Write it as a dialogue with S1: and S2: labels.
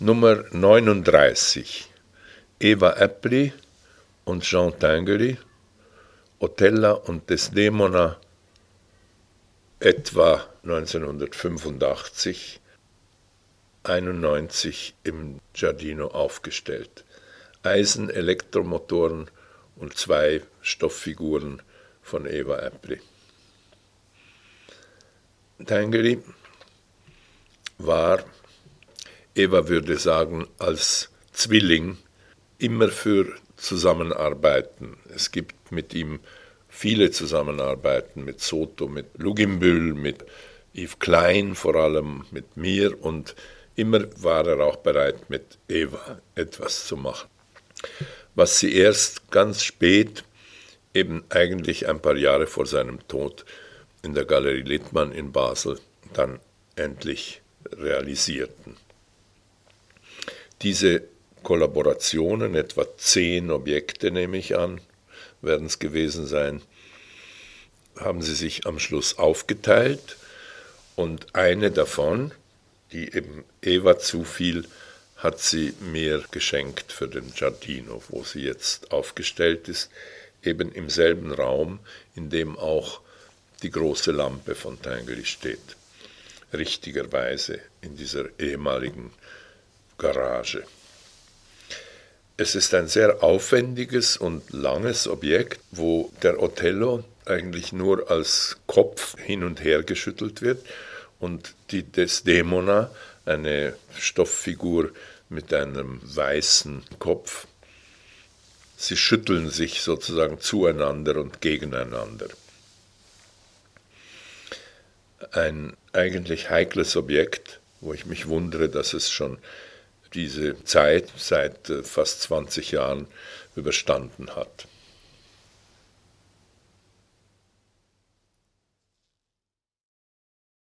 S1: Nummer 39. Eva Apli und Jean Tinguely, Otella und Desdemona, etwa 1985, 91 im Giardino aufgestellt. Eisen-Elektromotoren und 2 Stofffiguren von Eva Apli. Tinguely war, Eva würde sagen, als Zwilling immer für Zusammenarbeiten. Es gibt mit ihm viele Zusammenarbeiten mit Soto, mit Luginbühl, mit Yves Klein vor allem, mit mir, und immer war er auch bereit, mit Eva etwas zu machen. Was sie erst ganz spät, eben eigentlich ein paar Jahre vor seinem Tod, in der Galerie Littmann in Basel dann endlich realisierten. Diese Kollaborationen, etwa 10 Objekte nehme ich an, werden es gewesen sein, haben sie sich am Schluss aufgeteilt, und eine davon, die eben Eva zufiel, hat sie mir geschenkt für den Giardino, wo sie jetzt aufgestellt ist, eben im selben Raum, in dem auch die große Lampe von Tinguely steht, richtigerweise in dieser ehemaligen Garage. Es ist ein sehr aufwendiges und langes Objekt, wo der Othello eigentlich nur als Kopf hin und her geschüttelt wird und die Desdemona, eine Stofffigur mit einem weißen Kopf, sie schütteln sich sozusagen zueinander und gegeneinander. Ein eigentlich heikles Objekt, wo ich mich wundere, dass es schon diese Zeit seit fast 20 Jahren überstanden hat.